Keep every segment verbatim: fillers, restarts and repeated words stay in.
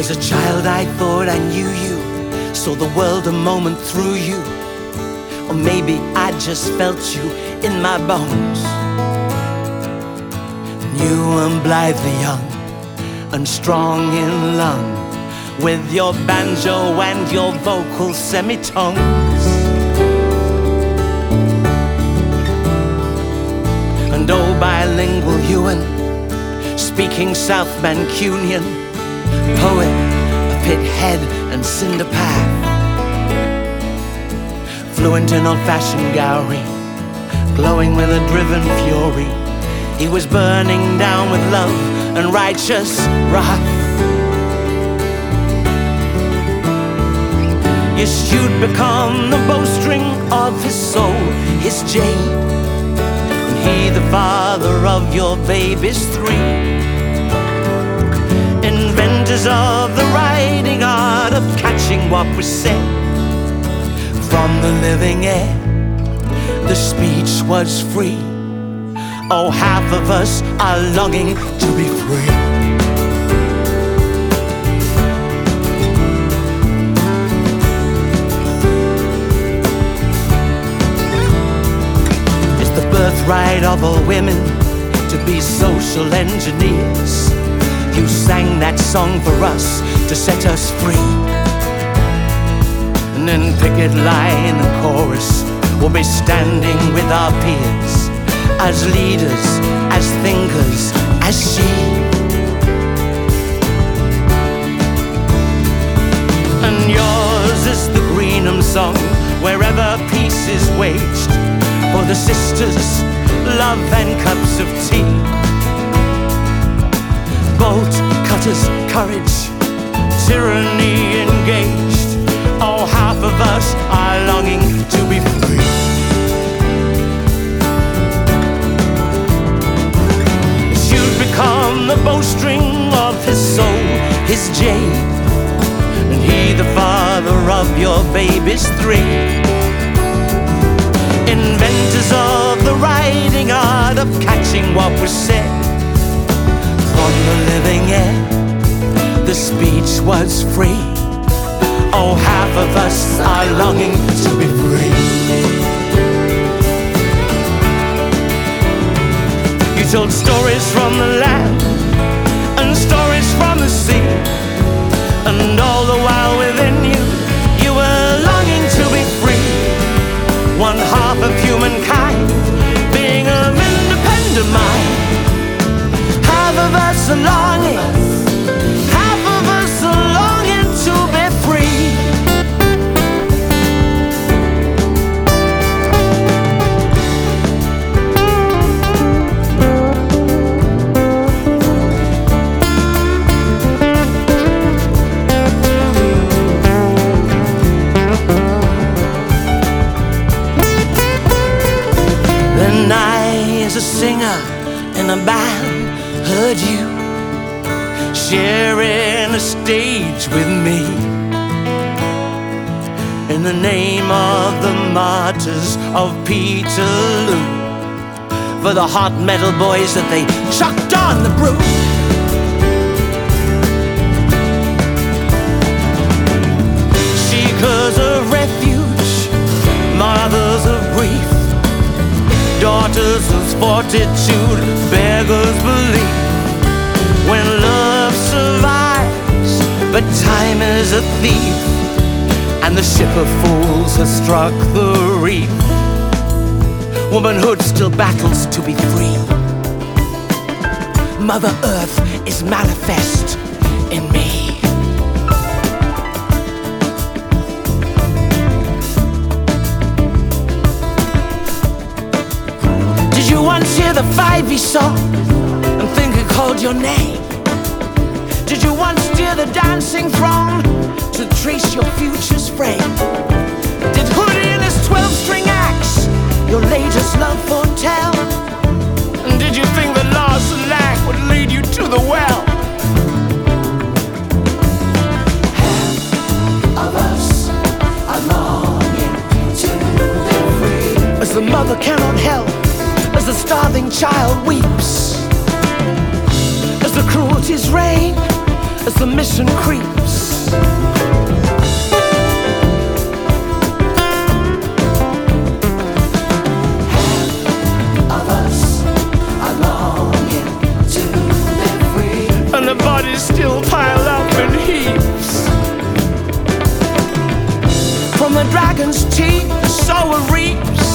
As a child I thought I knew you, saw the world a moment through you. Or maybe I just felt you in my bones. New and blithely young and strong in lung, with your banjo and your vocal semitones. And oh, bilingual Ewan, speaking South Mancunian, poet of Pithead and Cinderpath, fluent in old-fashioned Gowrie, glowing with a driven fury. He was burning down with love and righteous wrath. Yes, you'd become the bowstring of his soul, his jade, and he the father of your babies three. Inventors of the writing art of catching what was said from the living air. The speech was free. Oh, half of us are longing to be free. It's the birthright of all women to be social engineers. You sang that song for us to set us free. And in picket line and chorus, we'll be standing with our peers, as leaders, as thinkers, as she. And yours is the Greenham song, wherever peace is waged, for the sisters, love and cups of tea. Bolt cutters, courage, tyranny engaged. Oh, half of us are longing to be free. You'd become the bowstring of his soul, his jade, and he the father of your babies three. Inventors of the writing art of catching what was said from the living air. The speech was free. Oh, half of us are longing to be free. You told stories from the land and stories from the sea, and all the while within you, you were longing to be free. One half of humankind being of independent mind. Half of us are longing, half of us are longing to be free. Then I, as a singer in a band, heard you sharing a stage with me in the name of the martyrs of Peterloo, for the hot metal boys that they chucked on the brew. Seekers of refuge, mothers of grief, daughters whose fortitude beggars belief. When love survives, but time is a thief, and the ship of fools has struck the reef, womanhood still battles to be free. Mother Earth is manifest in me. Did you once hear the Five-E song and think it called your name? Did you once steer the dancing throng to trace your future's frame? Did Hoodie and his twelve-string axe your latest love foretell? And did you think that loss and lack would lead you to the well? Half of us are longing to be free. As the mother cannot help, as the starving child weeps, as the cruelties reign, as the mission creeps. Half of us are longing to live free, and the bodies still pile up in heaps. From the dragon's teeth, the sower reaps.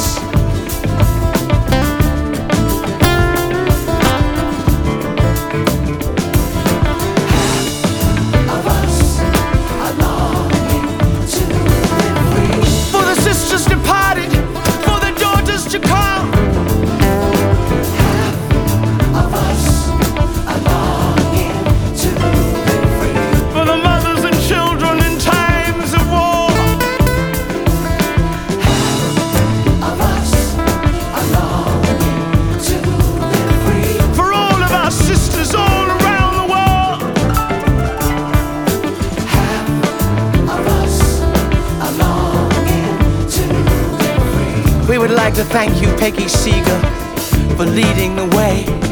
We would like to thank you, Peggy Seeger, for leading the way.